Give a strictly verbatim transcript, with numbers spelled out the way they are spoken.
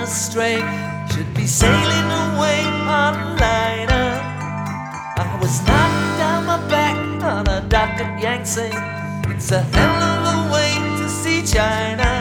astray. Should be sailing away on a liner. I was knocked down my back on a dock at Yangtze. It's a hell of a way to see China.